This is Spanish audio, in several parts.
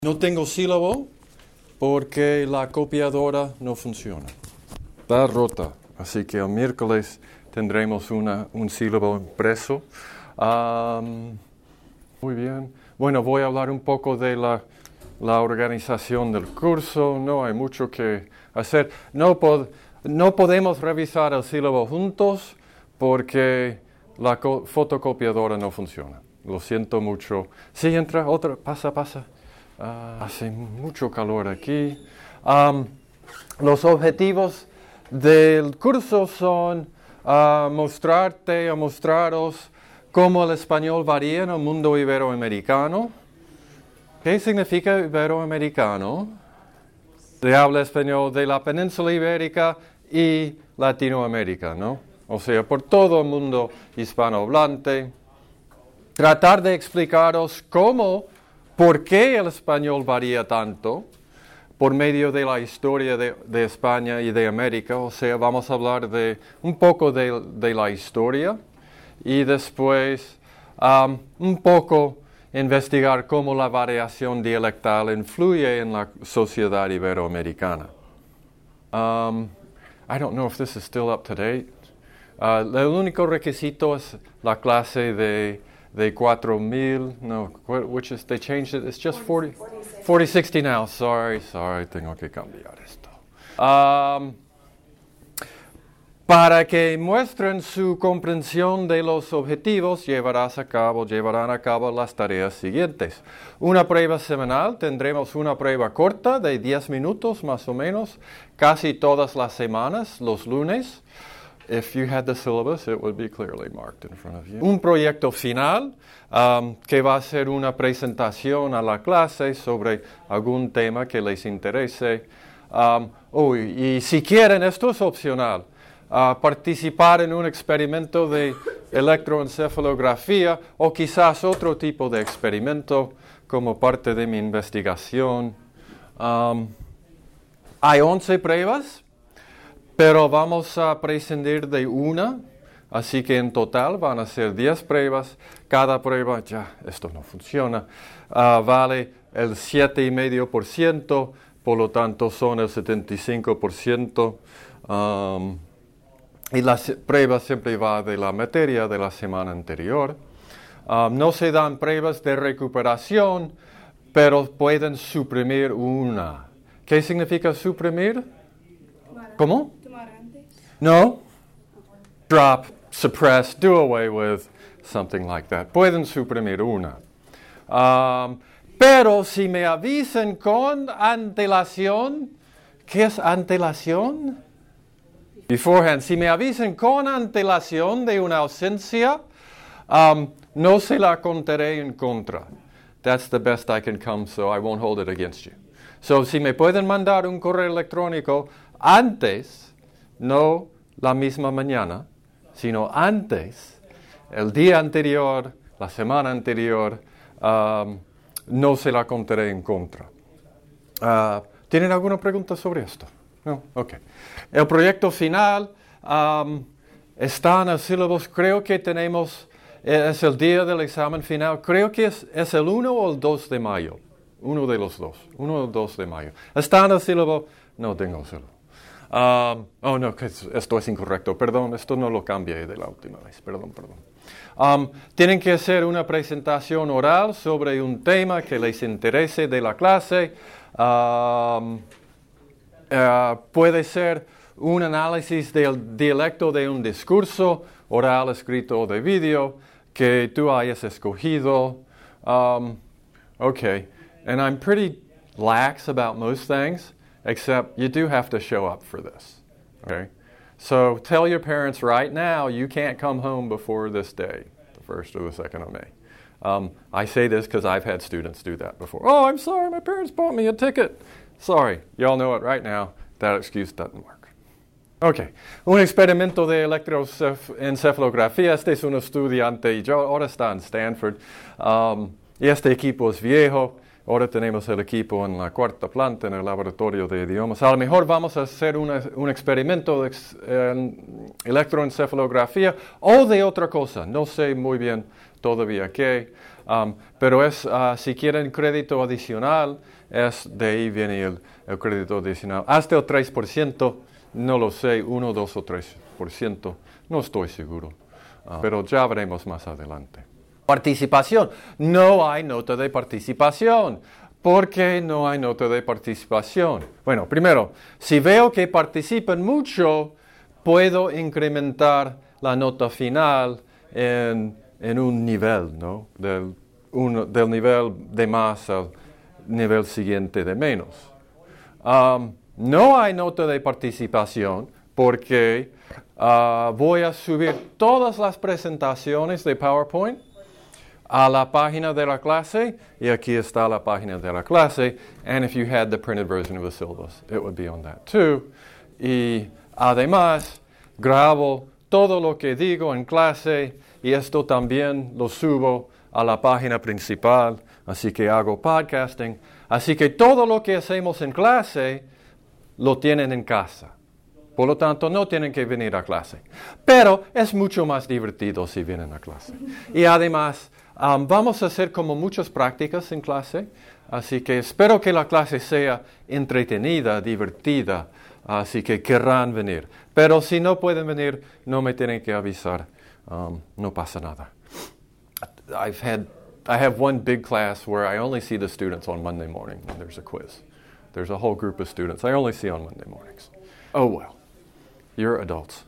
No tengo sílabo porque la copiadora no funciona. Está rota, así que el miércoles tendremos un sílabo impreso. Muy bien. Bueno, voy a hablar un poco de la organización del curso. No hay mucho que hacer. No podemos revisar el sílabo juntos porque la fotocopiadora no funciona. Lo siento mucho. Sí, entra otra. Pasa. Hace mucho calor aquí. Los objetivos del curso son mostrarte o mostraros cómo el español varía en el mundo iberoamericano. ¿Qué significa iberoamericano? Se habla español de la península ibérica y Latinoamérica, ¿no? O sea, por todo el mundo hispanohablante. Tratar de explicaros por qué el español varía tanto por medio de la historia de España y de América. O sea, vamos a hablar un poco de la historia y después un poco investigar cómo la variación dialectal influye en la sociedad iberoamericana. I don't know if this is still up to date. El único requisito es la clase de 4,000, no, which is, they changed it, it's just 4060 now, sorry, tengo que cambiar esto. Para que muestren su comprensión de los objetivos, llevarán a cabo las tareas siguientes. Una prueba semanal, tendremos una prueba corta de 10 minutos más o menos, casi todas las semanas, los lunes. If you had the syllabus, it would be clearly marked in front of you. Un proyecto final que va a ser una presentación a la clase sobre algún tema que les interese. Y si quieren, esto es opcional, participar en un experimento de electroencefalografía o quizás otro tipo de experimento como parte de mi investigación. Hay 11 pruebas. Pero vamos a prescindir de una, así que en total van a ser 10 pruebas. Cada prueba, esto no funciona, vale el 7,5%, por lo tanto son el 75%. Y la prueba siempre va de la materia de la semana anterior. No se dan pruebas de recuperación, pero pueden suprimir una. ¿Qué significa suprimir? ¿Cómo? No. Drop, suppress, do away with, something like that. Pueden suprimir una. Pero si me avisan con antelación, ¿qué es antelación? Beforehand. Si me avisan con antelación de una ausencia, no se la contaré en contra. That's the best I can come, so I won't hold it against you. So, si me pueden mandar un correo electrónico antes, no la misma mañana, sino antes, el día anterior, la semana anterior, no se la contaré en contra. ¿Tienen alguna pregunta sobre esto? No, ok. El proyecto final está en el syllabus. Creo que es el día del examen final. Creo que es el 1 o el 2 de mayo. Uno de los dos. 1 o el 2 de mayo. Está en el syllabus. No tengo syllabus. No, que esto es incorrecto. Perdón, esto no lo cambié de la última vez. Perdón. Tienen que hacer una presentación oral sobre un tema que les interese de la clase. Puede ser un análisis del dialecto de un discurso, oral, escrito o de vídeo, que tú hayas escogido. Okay, and I'm pretty lax about most things. Except you do have to show up for this, okay? So tell your parents right now you can't come home before this day, the 1st or the 2nd of May. I say this because I've had students do that before. Oh, I'm sorry, my parents bought me a ticket. Sorry, y'all know it right now. That excuse doesn't work. Okay, un experimento de electroencefalografía. Este es un estudiante y ahora está en Stanford. Y este equipo es viejo. Ahora tenemos el equipo en la 4ª planta en el laboratorio de idiomas. A lo mejor vamos a hacer un experimento de electroencefalografía o de otra cosa. No sé muy bien todavía qué. Pero si quieren crédito adicional, de ahí viene el crédito adicional. Hasta el 3%, no lo sé, 1, 2 o 3%, no estoy seguro. Pero ya veremos más adelante. Participación. No hay nota de participación. ¿Por qué no hay nota de participación? Bueno, primero, si veo que participan mucho, puedo incrementar la nota final en un nivel, ¿no? Del nivel de más al nivel siguiente de menos. No hay nota de participación porque voy a subir todas las presentaciones de PowerPoint a la página de la clase, y aquí está la página de la clase, and if you had the printed version of the syllabus, it would be on that too. Y además, grabo todo lo que digo en clase, y esto también lo subo a la página principal, así que hago podcasting. Así que todo lo que hacemos en clase, lo tienen en casa. Por lo tanto, no tienen que venir a clase. Pero es mucho más divertido si vienen a clase. Y además, vamos a hacer como muchas prácticas en clase, así que espero que la clase sea entretenida, divertida, así que querrán venir. Pero si no pueden venir, no me tienen que avisar, no pasa nada. I have one big class where I only see the students on Monday morning when there's a quiz. There's a whole group of students I only see on Monday mornings. Oh well, you're adults.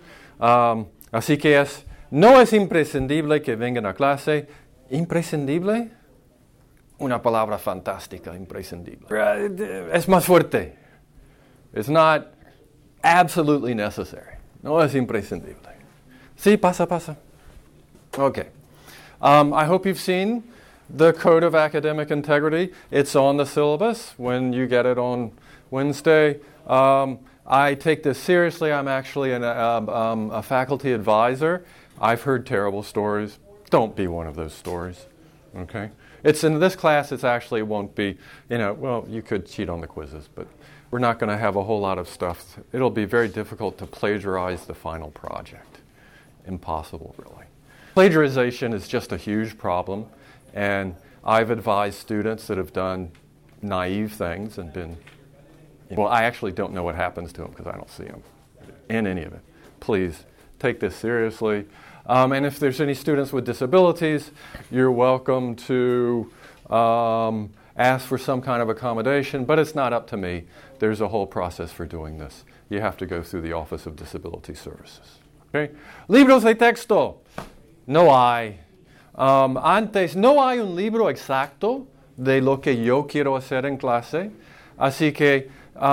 Así que no es imprescindible que vengan a clase. ¿Imprescindible? Una palabra fantástica, imprescindible. Es más fuerte. It's not absolutely necessary. No es imprescindible. Sí, pasa. Okay. I hope you've seen the Code of Academic Integrity. It's on the syllabus when you get it on Wednesday. I take this seriously. I'm actually a faculty advisor. I've heard terrible stories. Don't be one of those stories, okay? It's in this class, it won't be, well, you could cheat on the quizzes, but we're not going to have a whole lot of stuff. It'll be very difficult to plagiarize the final project. Impossible, really. Plagiarization is just a huge problem, and I've advised students that have done naive things and been, well, I actually don't know what happens to them because I don't see them in any of it. Please take this seriously. And if there's any students with disabilities, you're welcome to ask for some kind of accommodation, but it's not up to me. There's a whole process for doing this. You have to go through the Office of Disability Services. Okay? Libros de texto. No hay. Antes, no hay un libro exacto de lo que yo quiero hacer en clase. Así que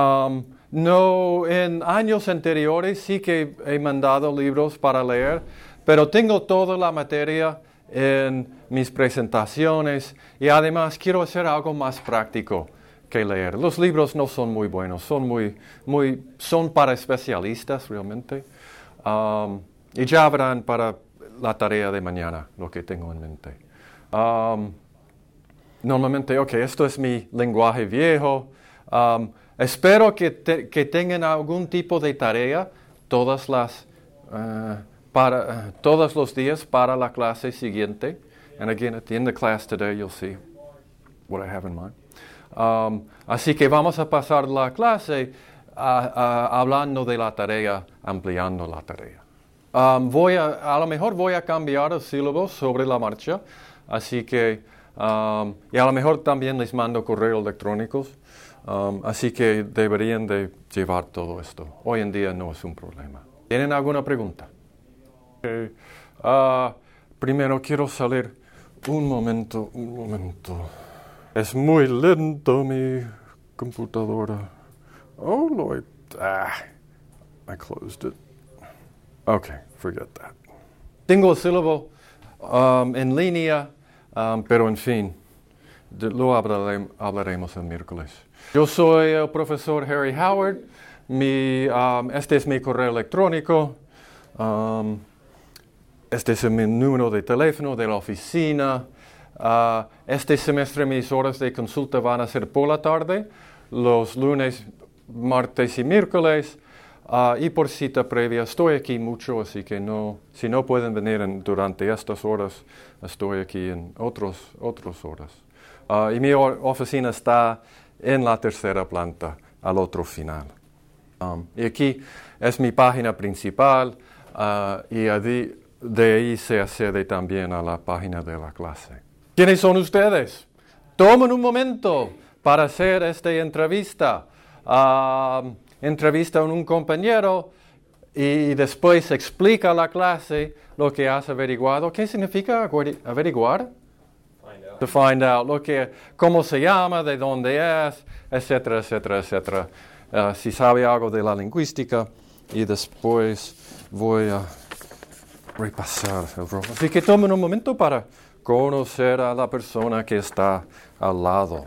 no, en años anteriores sí que he mandado libros para leer, pero tengo toda la materia en mis presentaciones y además quiero hacer algo más práctico que leer. Los libros no son muy buenos, son para especialistas realmente. Y ya verán para la tarea de mañana lo que tengo en mente. Normalmente, esto es mi lenguaje viejo. Espero que tengan algún tipo de tarea todos los días para la clase siguiente. And again, at the end of class today, you'll see what I have in mind. Así que vamos a pasar la clase hablando de la tarea, ampliando la tarea. A lo mejor voy a cambiar el sílabo sobre la marcha, así que, y a lo mejor también les mando correos electrónicos. Así que deberían de llevar todo esto. Hoy en día no es un problema. ¿Tienen alguna pregunta? Okay. Primero quiero salir. Un momento. Es muy lento mi computadora. Oh, Lord. I closed it. Okay, forget that. Tengo el sílabo en línea, pero en fin, lo hablaremos el miércoles. Yo soy el profesor Harry Howard. Este es mi correo electrónico. Este es mi número de teléfono de la oficina. Este semestre mis horas de consulta van a ser por la tarde, los lunes, martes y miércoles. Y por cita previa, estoy aquí mucho, así que si no pueden venir durante estas horas, estoy aquí en otras horas. Y mi oficina está en la tercera planta, al otro final. Y aquí es mi página principal, y de ahí se accede también a la página de la clase. ¿Quiénes son ustedes? Tomen un momento para hacer esta entrevista. Entrevista a un compañero y después explica a la clase lo que has averiguado. ¿Qué significa averiguar? Find out. To find out cómo se llama, de dónde es, etcétera, etcétera, etcétera. Si sabe algo de la lingüística, y después voy a repasar el rol. Así que tomen un momento para conocer a la persona que está al lado.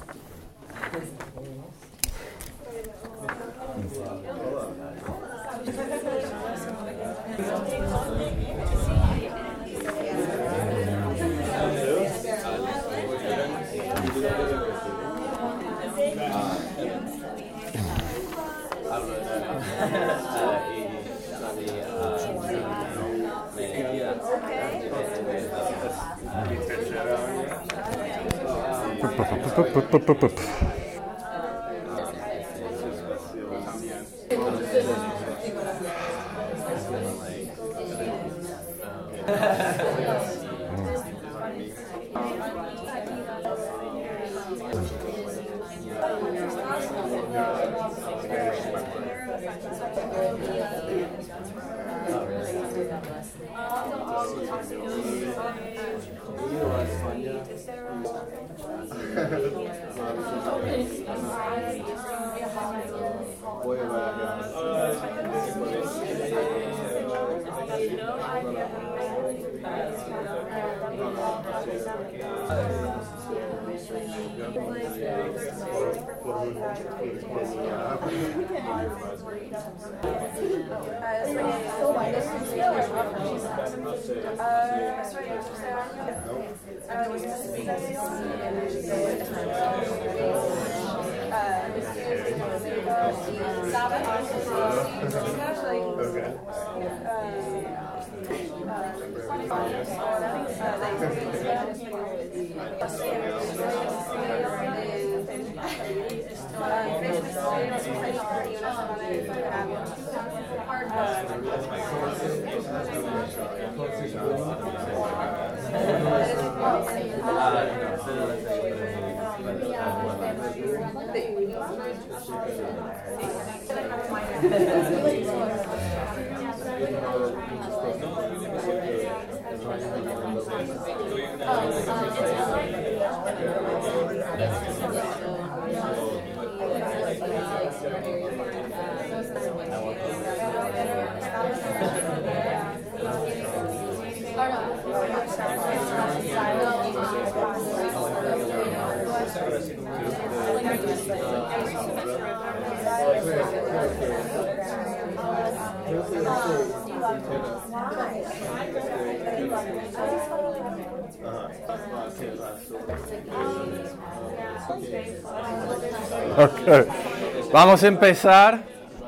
Okay. Vamos a empezar.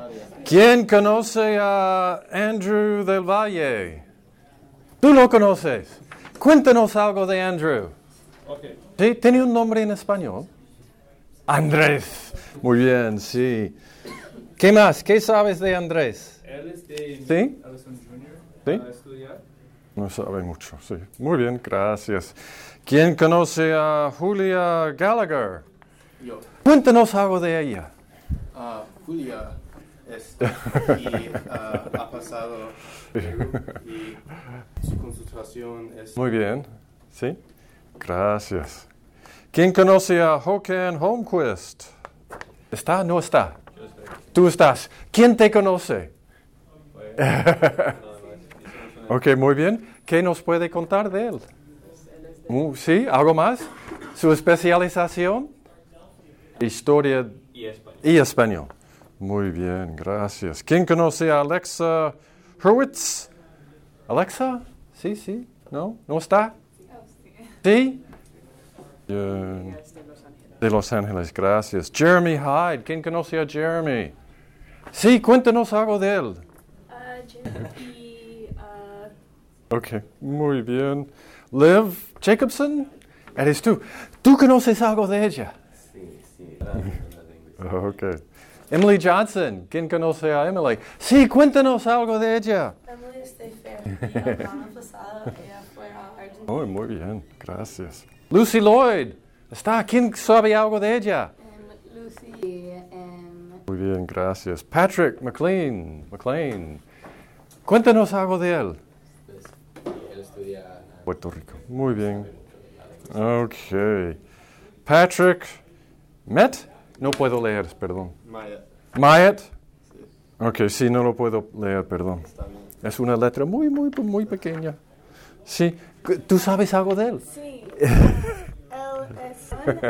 ¿Quién conoce a Andrew del Valle? ¿Tú lo conoces? Cuéntanos algo de Andrew. Okay. ¿Sí? ¿Tiene un nombre en español? Andrés. Muy bien, sí. ¿Qué más? ¿Qué sabes de Andrés? Él es de ¿Sí? Allison Jr. ¿Sí? Para estudiar. No sabe mucho, sí. Muy bien, gracias. ¿Quién conoce a Julia Gallagher? Yo. Cuéntanos algo de ella. Julia ha pasado y su concentración es... Muy bien, sí. Gracias. ¿Quién conoce a Håkan Holmquist? ¿Está? ¿No está? Yo estoy. Tú estás. ¿Quién te conoce? Ok, muy bien. ¿Qué nos puede contar de él? ¿Sí? ¿Algo más? ¿Su especialización? Historia Y español. y español. Muy bien, gracias. ¿Quién conoce a Alexa Hurwitz? ¿Alexa? Sí, sí. ¿No? ¿No está? ¿Sí? Bien. De Los Ángeles, gracias. Jeremy Hyde. ¿Quién conoce a Jeremy? Sí, cuéntanos algo de él. Y Ok, muy bien. Liv Jacobson, eres tú. ¿Tú conoces algo de ella? Sí. Ok. Emily Johnson, ¿quién conoce a Emily? Sí, cuéntanos algo de ella. Emily Stayfair. Y el año pasado ella fue a Argentina. Oh, muy bien, gracias. Lucy Lloyd, ¿está? ¿Quién sabe algo de ella? Lucy. Muy bien, gracias. Patrick McLean, cuéntanos algo de él. Él estudia Puerto Rico. Muy bien. Ok. Patrick Met. No puedo leer, perdón. Maya. Mayet. Sí, Ok, sí, no lo puedo leer, perdón. está bien. Es una letra muy pequeña. Sí. ¿Tú sabes algo de él? Sí. Él es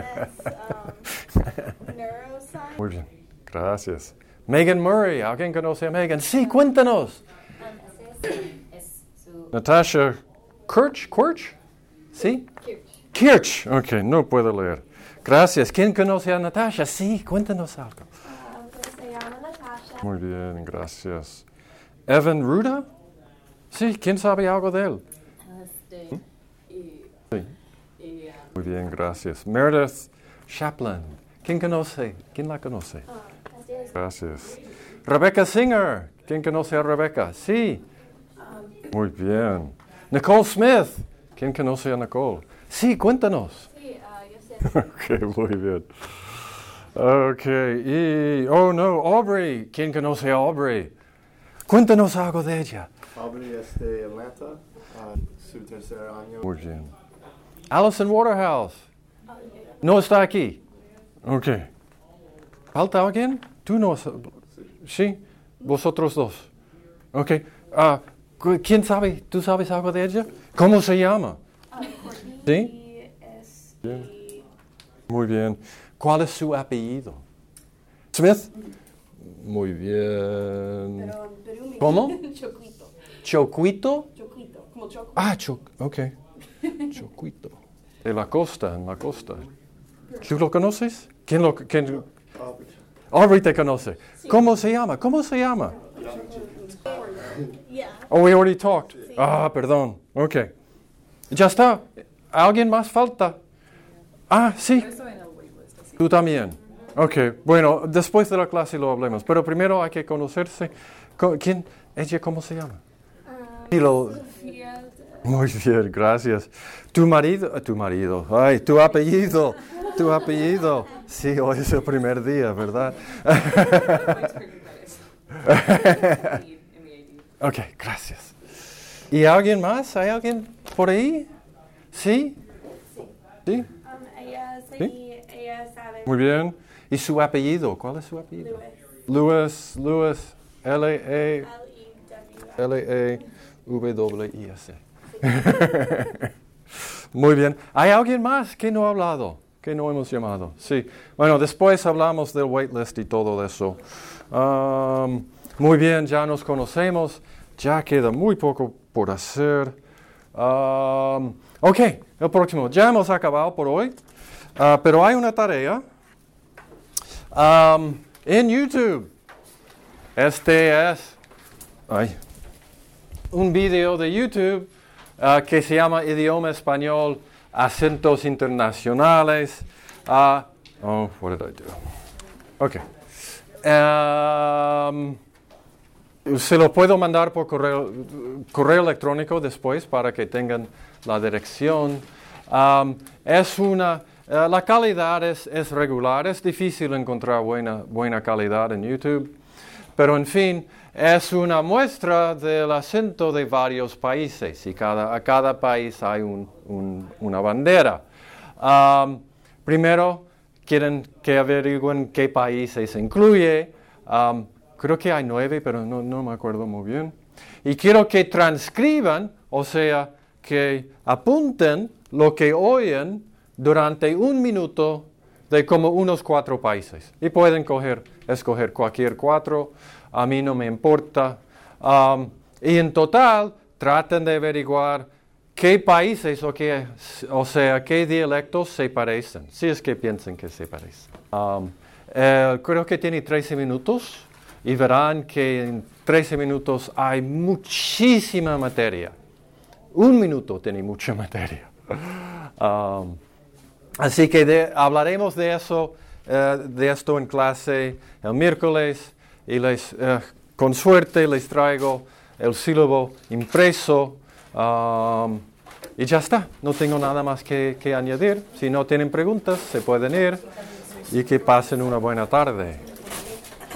neuroscience. Muy bien, gracias. Megan Murray, ¿alguien conoce a Megan? Sí, cuéntanos. Es su Natasha Kirch? ¿Sí? Kirch. Ok, no puedo leer. Gracias. ¿Quién conoce a Natasha? Sí, cuéntanos algo. Se llama Natasha. Muy bien, gracias. Evan Ruda? Sí, ¿quién sabe algo de él? Sí. Muy bien, gracias. Meredith Chaplin. ¿Quién conoce? ¿Quién la conoce? Gracias. Rebecca Singer. ¿Quién conoce a Rebecca? Sí. Muy bien. Nicole Smith. ¿Quién conoce a Nicole? Sí, cuéntanos. Sí, yo sé. Ok, muy bien. Ok, Aubrey. ¿Quién conoce a Aubrey? Cuéntanos algo de ella. Aubrey es de Atlanta, su tercer año. Muy bien. Alison Waterhouse. No está aquí. Ok. ¿Falta alguien? ¿Tú no? Sí. ¿Vosotros dos? Ok. ¿Quién sabe? ¿Tú sabes algo de ella? ¿Cómo se llama? ¿Sí? Bien. Muy bien. ¿Cuál es su apellido? ¿Smith? Muy bien. ¿Cómo? Choquito. ¿Chocuito? Choquito. Como choco. Ok. Chocuito. De la costa, en la costa. ¿Tú lo conoces? ¿Quién? Aubrey te conoce. ¿Cómo se llama? Yeah. Oh, we already talked. Perdón. Ok. Ya está. ¿Alguien más falta? Sí. Tú también. Ok. Bueno, después de la clase lo hablemos. Pero primero hay que conocerse. ¿Quién? ¿Ella cómo se llama? Muy bien, gracias. ¿Tu marido? Ay, tu apellido. Sí, hoy es el primer día, ¿verdad? Ok, gracias. ¿Y alguien más? ¿Hay alguien por ahí? ¿Sí? ¿Sí? Ella sabe. Muy bien. ¿Y su apellido? ¿Cuál es su apellido? Lewis, L-A-W-I-S. Muy bien. ¿Hay alguien más que no ha hablado? Que no hemos llamado. Sí. Bueno, después hablamos del waitlist y todo eso. Muy bien, ya nos conocemos. Ya queda muy poco por hacer. Ok, el próximo. Ya hemos acabado por hoy. Pero hay una tarea. En YouTube. Este es un video de YouTube que se llama Idioma Español, Acentos Internacionales. What did I do? Ok. Se lo puedo mandar por correo electrónico después para que tengan la dirección. La calidad es regular, es difícil encontrar buena calidad en YouTube, pero en fin, es una muestra del acento de varios países y a cada país hay una bandera. Primero, quieren que averigüen qué países incluye. Creo que hay 9, pero no me acuerdo muy bien. Y quiero que transcriban, o sea, que apunten lo que oyen durante 1 minuto de como unos 4 países. Y pueden escoger cualquier 4, a mí no me importa. Y en total, traten de averiguar qué países o sea, qué dialectos se parecen, si es que piensan que se parecen. Creo que tiene 13 minutos. y verán que en 13 minutos hay muchísima materia. 1 minuto tiene mucha materia. Así que hablaremos de esto en clase el miércoles y con suerte les traigo el sílabo impreso y ya está. No tengo nada más que añadir. Si no tienen preguntas, se pueden ir y que pasen una buena tarde.